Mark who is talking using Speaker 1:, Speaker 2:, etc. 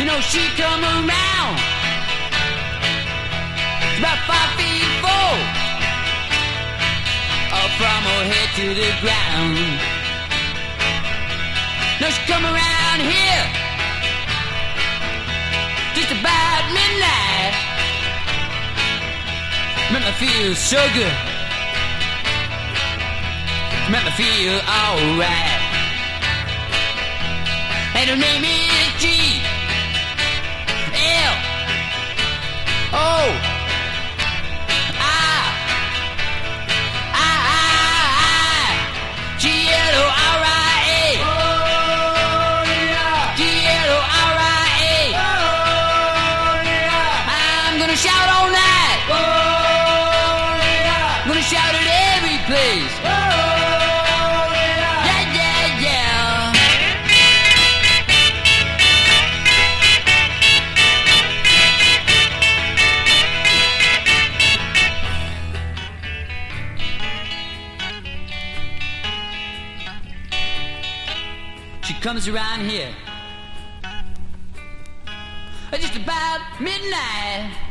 Speaker 1: You know she come around. It's about 5'4", up from her head to the ground. Now she come around here just about midnight. Make me feel so good. Make me feel alright. And her name is G-L-O-R-I-A. G-L-O-R-I-A. I'm gonna shout all night. I'm gonna shout at every place. She comes around here just about midnight.